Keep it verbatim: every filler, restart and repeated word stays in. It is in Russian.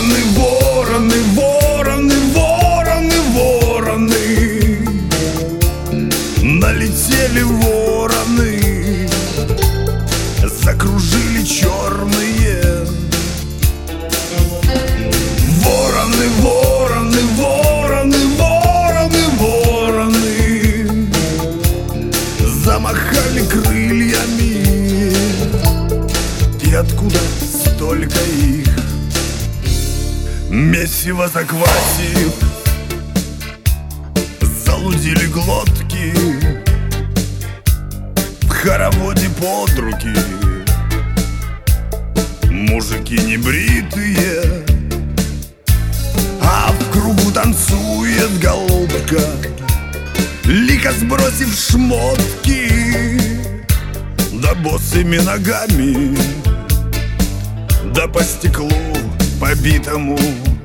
Вороны, вороны, вороны, вороны, вороны, налетели вороны, закружили черные. Вороны, вороны, вороны, вороны, вороны, замахали крыльями. И откуда столько их? Месиво захватив, залудили глотки в хороводе под руки. Мужики небритые, а в кругу танцует голубка, лихо сбросив шмотки, да босыми ногами, да по стеклу побитому